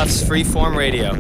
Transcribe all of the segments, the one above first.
Earmuffs Freeform Radio.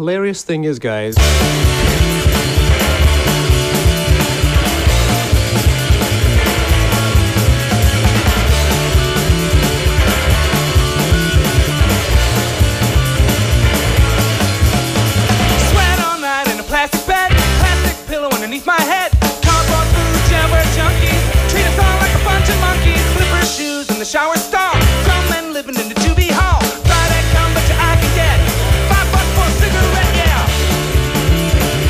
hilarious thing is, guys... Sweat all night in a plastic bed, plastic pillow underneath my head. Cardboard food, jailbird junkies, treat us all like a bunch of monkeys. Slipper shoes in the shower stall, grown men living in the juvie hall. Friday come, but your eye can get $5 for a cigarette, yeah.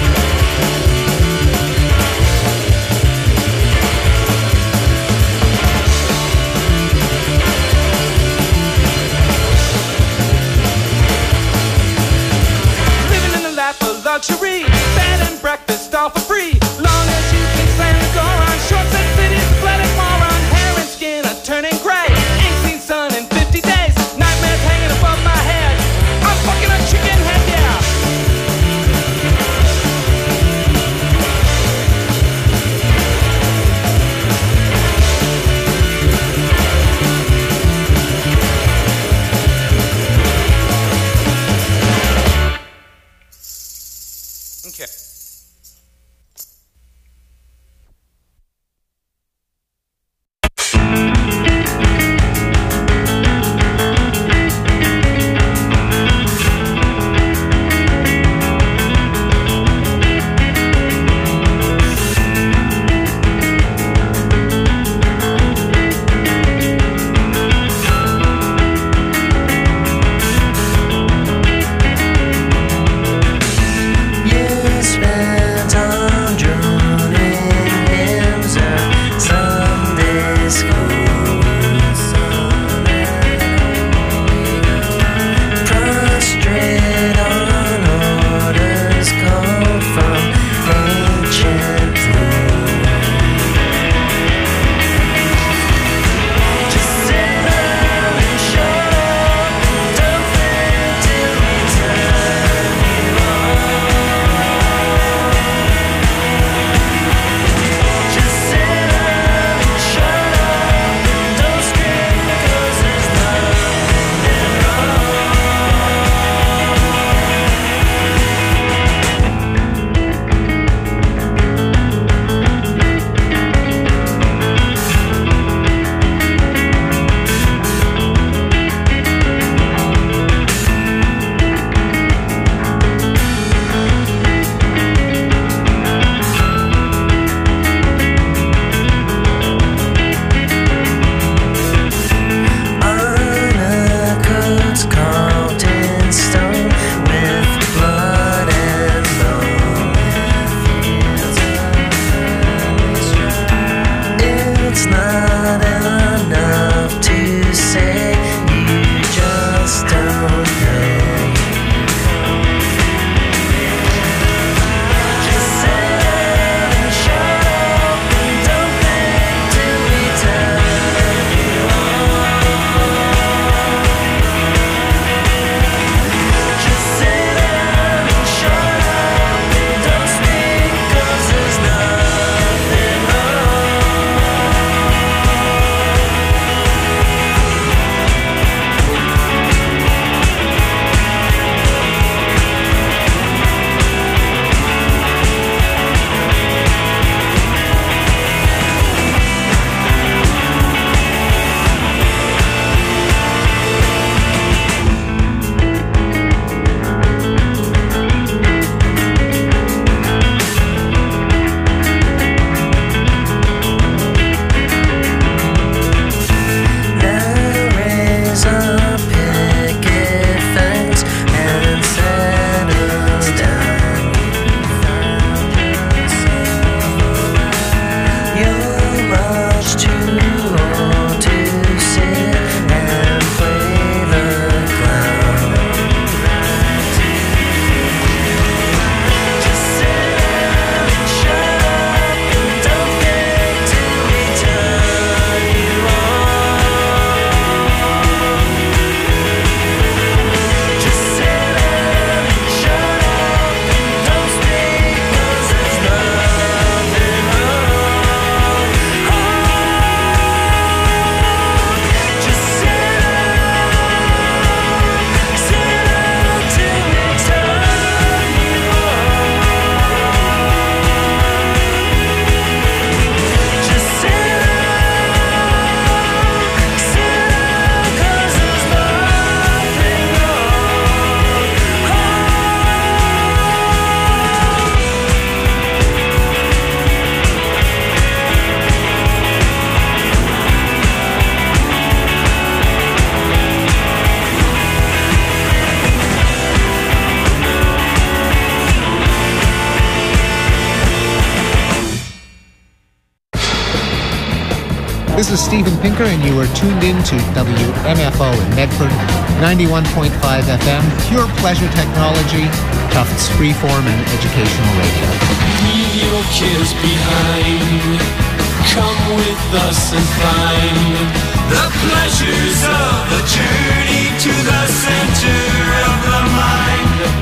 This is Steven Pinker, and you are tuned in to WMFO in Medford, 91.5 FM, pure pleasure technology, Tufts freeform and educational radio. Leave your cares behind. Come with us and find the pleasures of the journey to the center of the mind.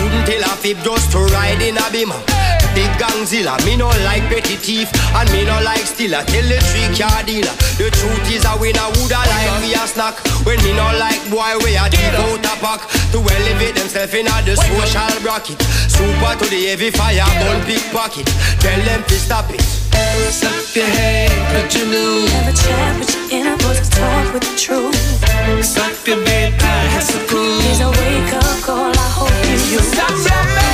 couldn't tell a fib just to ride in a beamer. Big gangzilla, me no like petty thief, and me no like stealer. Tell the 3-car dealer, the truth is a winner woulda like me a snack. When me no like boy we a deep out a pack to elevate themselves in a the social bracket. Super to the heavy fire, gun pickpocket. Tell them to stop it. Suck your head, cut you loose. Have a chat with your inner voice, talk with the truth. Suck your bed, I have some cool. Here's a wake up call, I hope you use. Stop your man.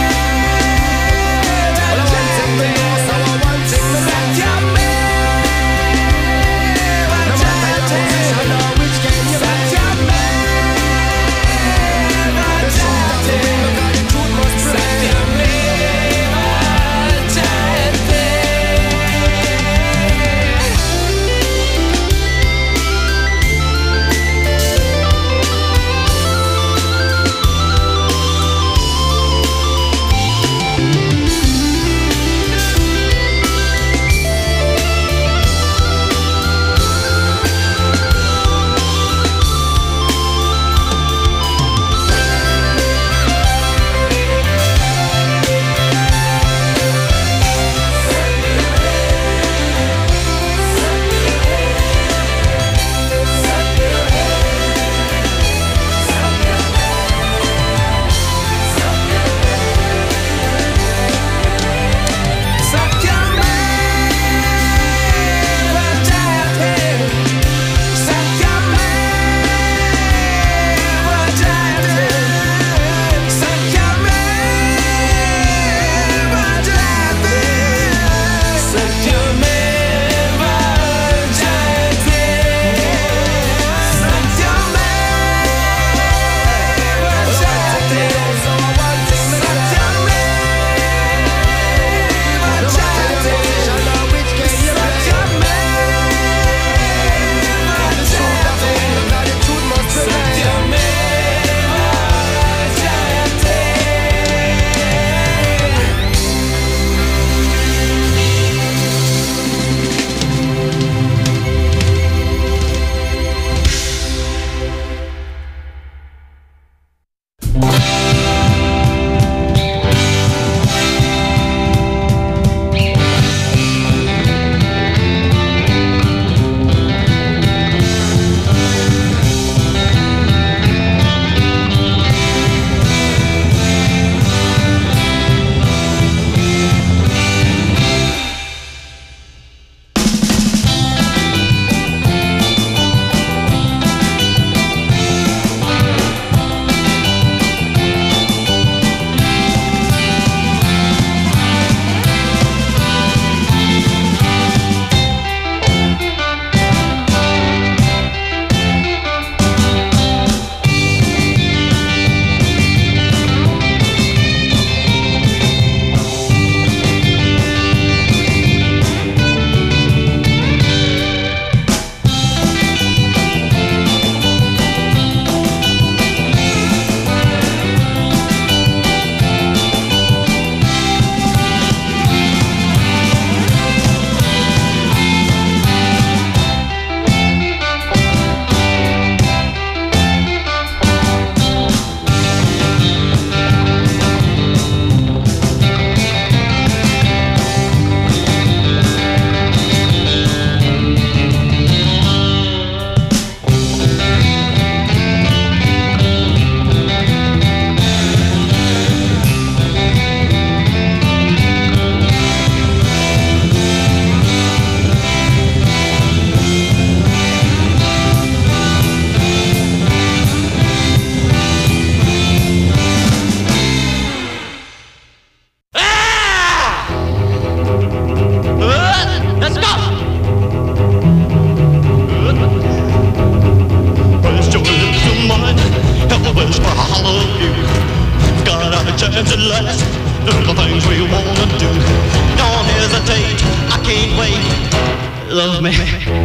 love me.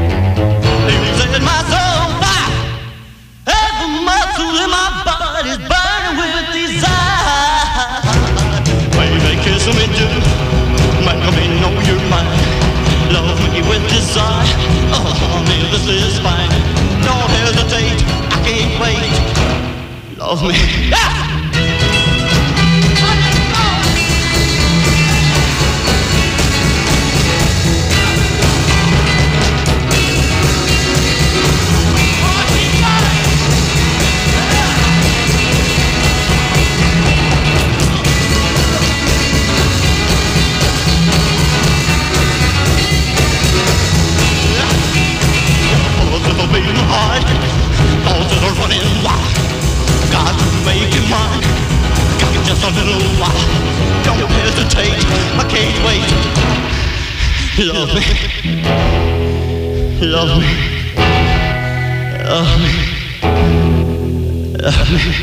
You set my soul on fire. Every muscle in my body's burning with desire. Baby, kiss me too. Make me know you're mine. Love me with desire. Oh, honey, this is fine. Don't hesitate, I can't wait. Love me. Ah! Love me. Love me. Love me. Love me.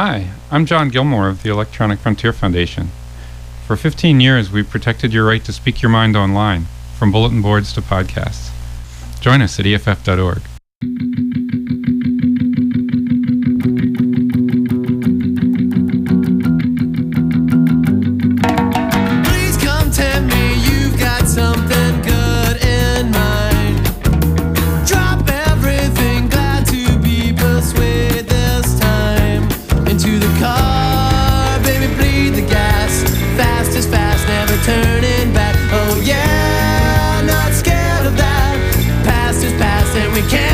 Hi, I'm John Gilmore of the Electronic Frontier Foundation. For 15 years, we've protected your right to speak your mind online, from bulletin boards to podcasts. Join us at EFF.org. Please come tell me you've got something good in mind. Drop everything, glad to be persuaded this time. Into the car, baby, bleed the gas. Fast is fast, never turning back. Oh yeah, not scared of that. Past is past and we can't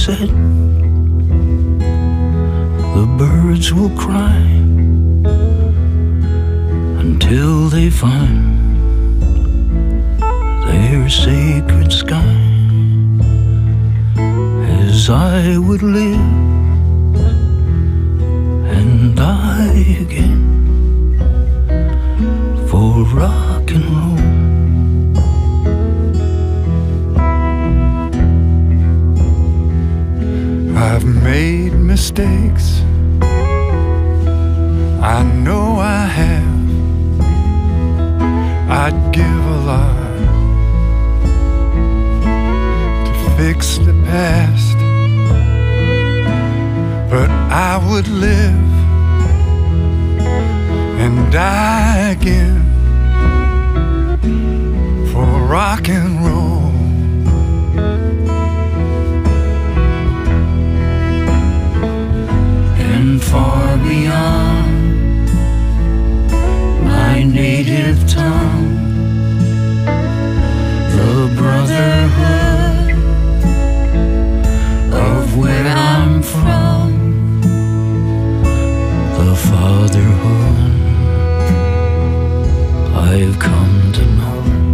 set, the birds will cry until they find their sacred sky. As I would live and die again for rock and roll. I've made mistakes, I know I have. I'd give a lot to fix the past, but I would live and die again for rock and roll. And far beyond my native tongue, the brotherhood of where I'm from, the fatherhood I've come to know.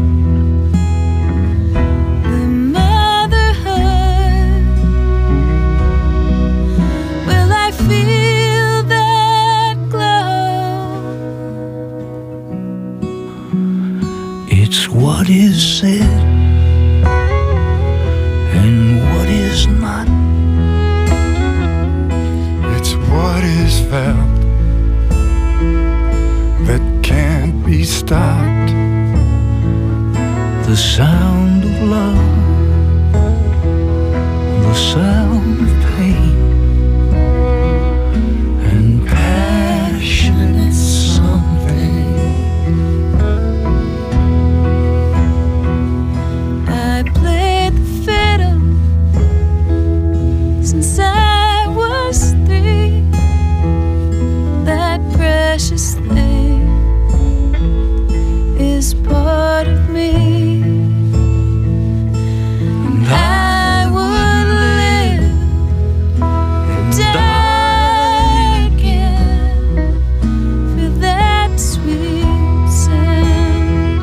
What is said and what is not. It's what is felt that can't be stopped. The sound of love, the sound of pain, and passionate something. Since I was 3, that precious thing is part of me, and I would live and die again for that sweet sound.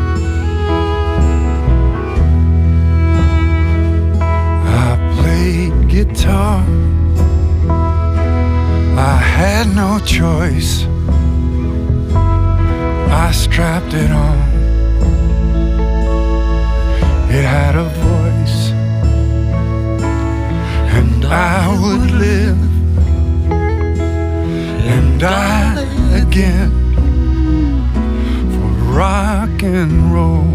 I played guitar, I had no choice. I strapped it on. It had a voice, and I would live and die again for rock and roll.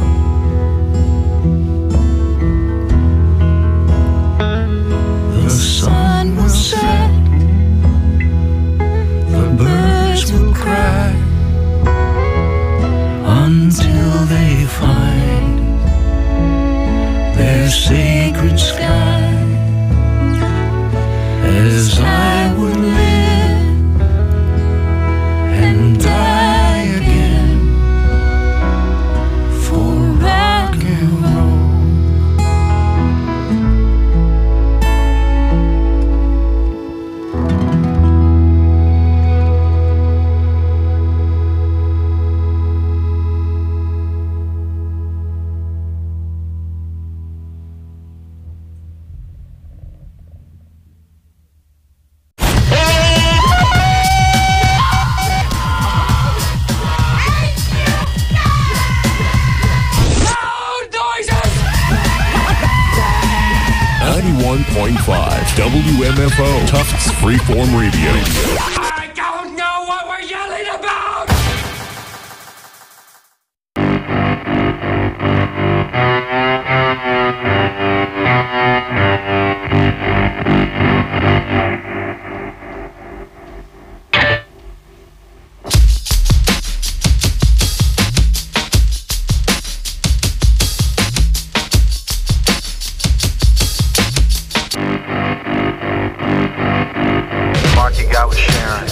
The sun will set, the birds will cry until they find their sacred sky. As I would live and die again for rock and roll. WMFO, Tufts Freeform Radio. I don't know what we're yelling about! Got with Sharon.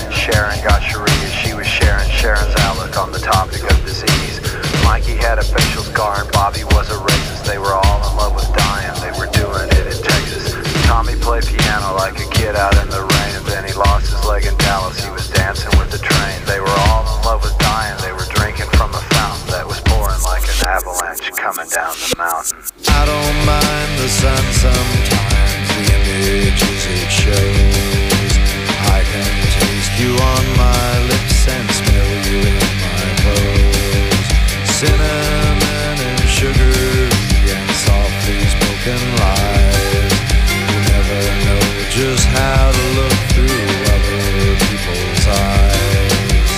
sun sometimes, the images it shows. I can taste you on my lips and smell you in my clothes. Cinnamon and sugar and softly spoken lies. You never know just how to look through other people's eyes.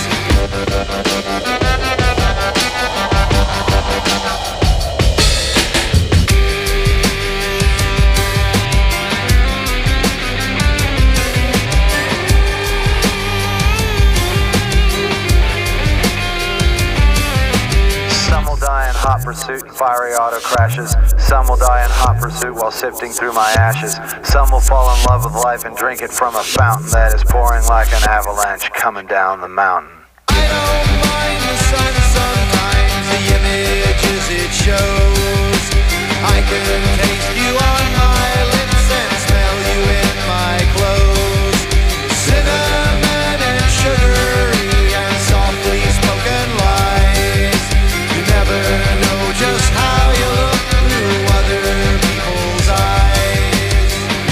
Some will die in hot pursuit and fiery auto crashes. Some will die in hot pursuit while sifting through my ashes. Some will fall in love with life and drink it from a fountain that is pouring like an avalanche coming down the mountain. I don't mind the sun sometimes, the images it shows. I can taste you on my lips and smell you in my clothes. Cinnamon and sugary and softly spoken lies. You never know just how you look through other people's eyes.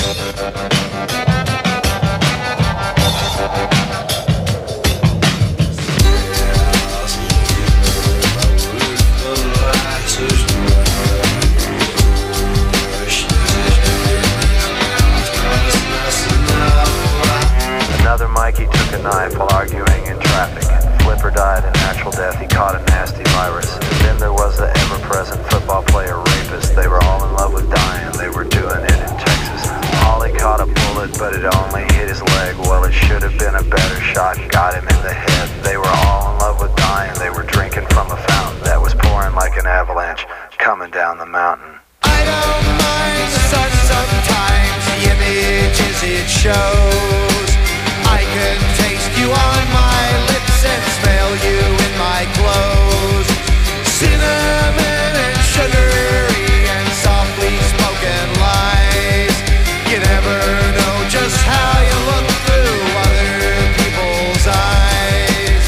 Another Mikey took a knife while arguing in traffic. Flipper died a natural death, he caught a nasty virus. And then there was the ever-present football player rapist. They were all in love with dying, they were doing it in Texas. Ollie caught a bullet, but it only hit his leg. Well, it should have been a better shot, got him in the head. They were all in love with dying, they were drinking from a fountain that was pouring like an avalanche coming down the mountain. I don't mind the sun sometimes, the images it shows. I can taste you on my lips and smell you in my clothes. Cinnamon and sugary and softly spoken lies. You never know just how you look through other people's eyes.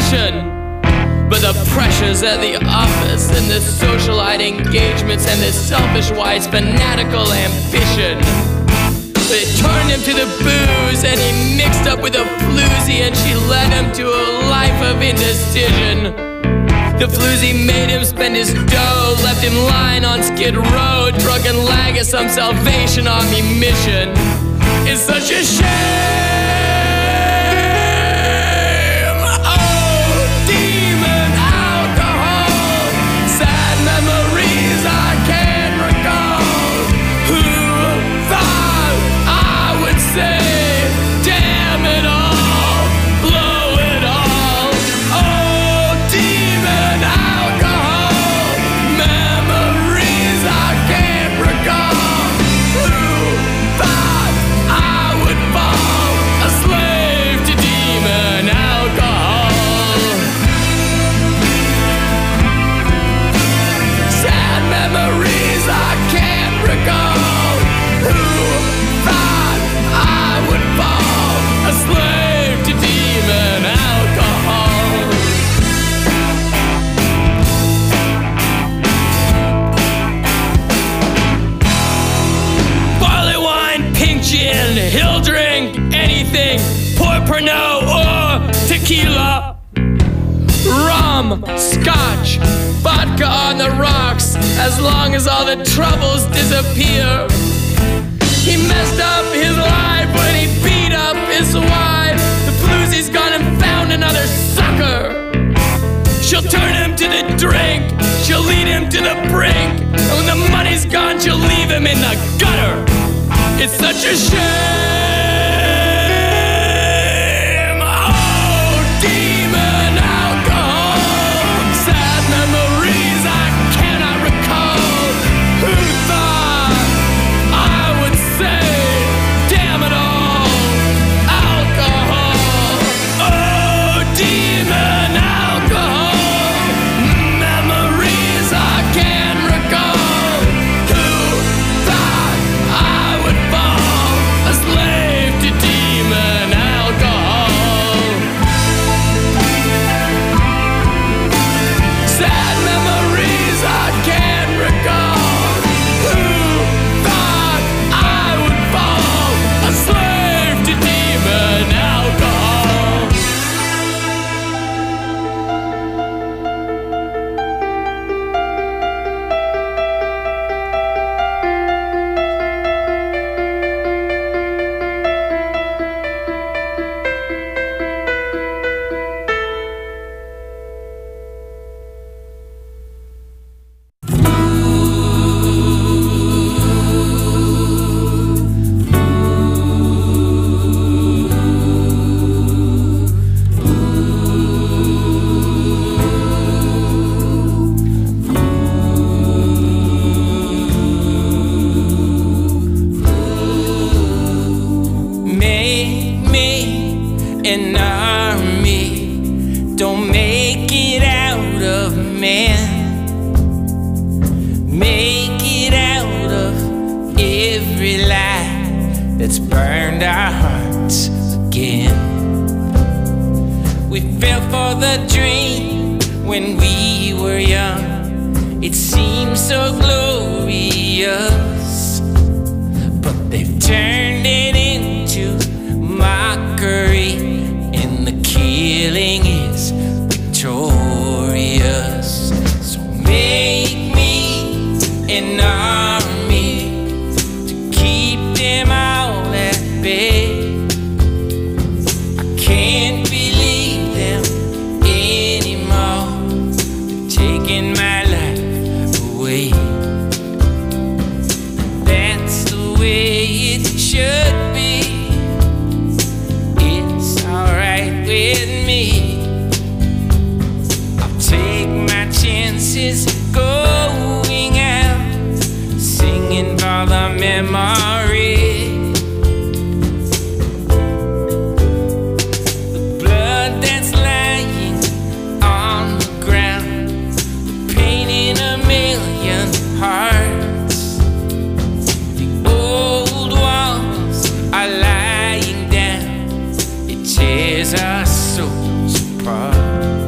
ambition. But the pressures at the office and the socialite engagements and the selfish wife's fanatical ambition, it turned him to the booze, and he mixed up with a floozy, and she led him to a life of indecision. The floozy made him spend his dough, left him lying on Skid Row, drunk and lag at some Salvation Army mission. It's such a shame. He'll drink anything, Pernod or tequila, rum, scotch, vodka on the rocks, as long as all the troubles disappear. He messed up his life when he beat up his wife. The floozy's gone and found another sucker. She'll turn him to the drink, she'll lead him to the brink, and when the money's gone, she'll leave him in the gutter. It's such a shame. Oh, demon alcohol, sad memories I cannot recall. Who thought I would say, damn it all, alcohol. Oh, demon alcohol, memories I can't recall. Who thought I would fall a slave to demon alcohol? Sad memories I can't recall. Who thought I would fall a slave to demon alcohol? Make me an army, don't make it out of men. Make it out of every lie that's burned our hearts again. We fell for the dream when we were young. It seemed so glorious, but they've turned it into mockery, and the killing is victorious. So make me an army to keep them all at bay. I can't believe them anymore. They're taking my life away. That's the way it should be. It's alright with me. I'll take my chances going out, singing for the memory. The blood that's lying on the ground, painting a million hearts. The old walls are lying down, it tears our souls apart.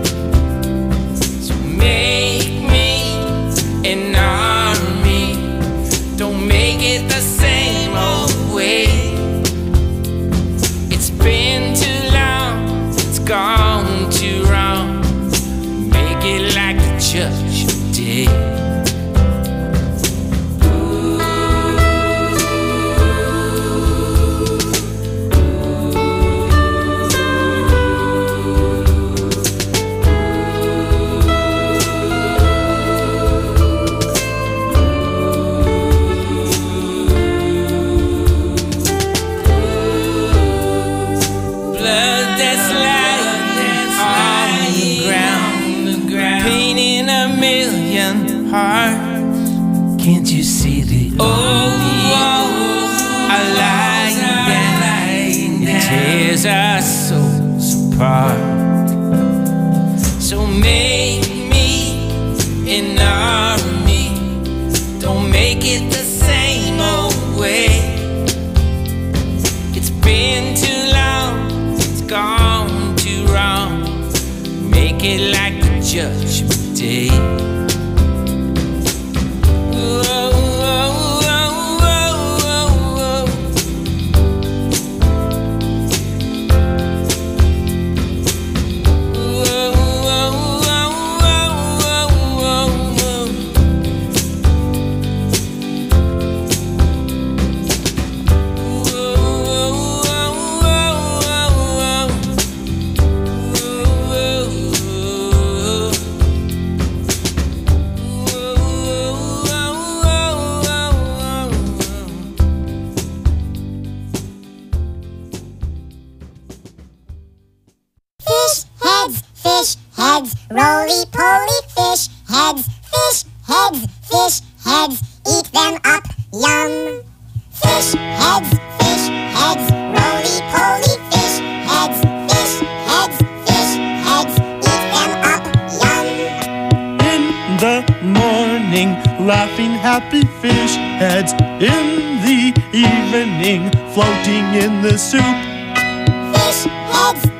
heart. Can't you see the are lying down, it tears our souls apart. So make me an army, don't make it the same old way. It's been too long, it's gone too wrong. Make it like the Judgment Day. Roly-poly fish heads, eat them up, yum. Fish heads, roly-poly fish heads, eat them up, yum. In the morning, laughing happy fish heads. In the evening, floating in the soup. Fish heads,